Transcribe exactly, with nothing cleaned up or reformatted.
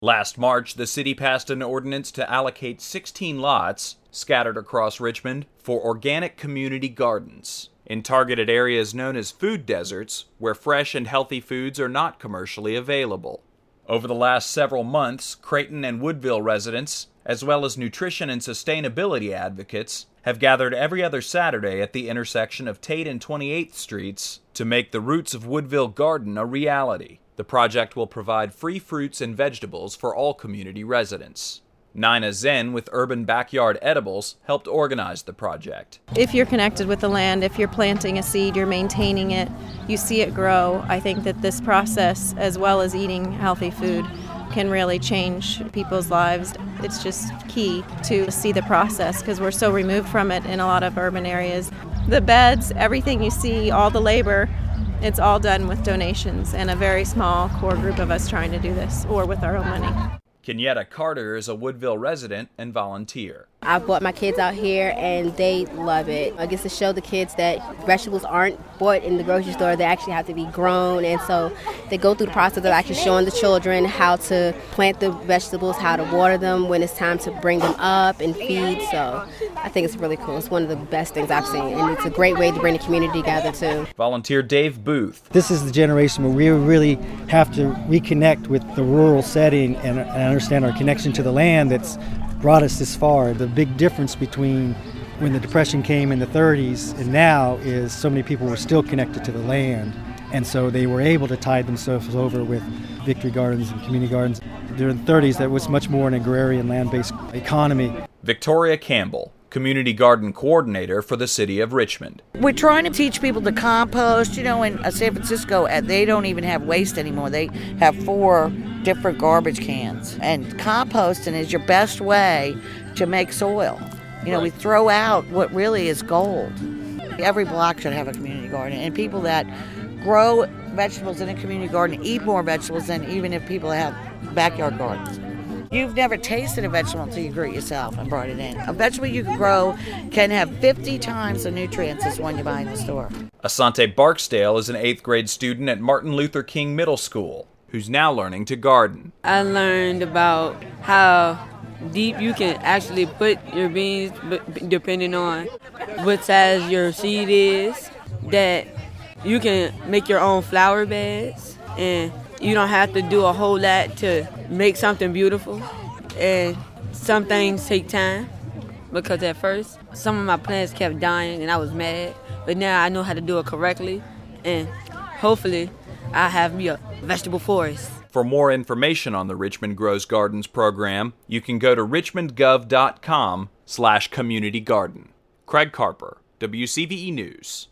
Last March, the city passed an ordinance to allocate sixteen lots, scattered across Richmond, for organic community gardens in targeted areas known as food deserts, where fresh and healthy foods are not commercially available. Over the last several months, Creighton and Woodville residents, as well as nutrition and sustainability advocates, have gathered every other Saturday at the intersection of Tate and twenty-eighth Streets to make the Roots of Woodville Garden a reality. The project will provide free fruits and vegetables for all community residents. Nina Zen with Urban Backyard Edibles helped organize the project. If you're connected with the land, if you're planting a seed, you're maintaining it, you see it grow, I think that this process, as well as eating healthy food, can really change people's lives. It's just key to see the process because we're so removed from it in a lot of urban areas. The beds, everything you see, all the labor, it's all done with donations and a very small core group of us trying to do this, or with our own money. Kenyetta Carter is a Woodville resident and volunteer. I brought my kids out here and they love it. I guess to show the kids that vegetables aren't bought in the grocery store, they actually have to be grown. And so they go through the process of actually showing the children how to plant the vegetables, how to water them when it's time to bring them up and feed. So I think it's really cool. It's one of the best things I've seen. And it's a great way to bring the community together too. Volunteer Dave Booth. This is the generation where we really have to reconnect with the rural setting and, and understand our connection to the land that's brought us this far. The big difference between when the Depression came in the thirties and now is so many people were still connected to the land, and so they were able to tide themselves over with Victory Gardens and community gardens. During the thirties, that was much more an agrarian land-based economy. Victoria Campbell, Community Garden Coordinator for the City of Richmond. We're trying to teach people to compost. You know, in San Francisco, they don't even have waste anymore. They have four different garbage cans. And composting is your best way to make soil. You know, we throw out what really is gold. Every block should have a community garden. And people that grow vegetables in a community garden eat more vegetables than even if people have backyard gardens. You've never tasted a vegetable until you grew it yourself and brought it in. A vegetable you can grow can have fifty times the nutrients as one you buy in the store. Asante Barksdale is an eighth grade student at Martin Luther King Middle School, who's now learning to garden. I learned about how deep you can actually put your beans depending on what size your seed is, that you can make your own flower beds, and you don't have to do a whole lot to make something beautiful. And some things take time, because at first some of my plants kept dying and I was mad, but now I know how to do it correctly, and hopefully I have me a vegetable forest. For more information on the Richmond Grows Gardens program, you can go to richmondgov dot com slash community garden. Craig Carper, W C V E News.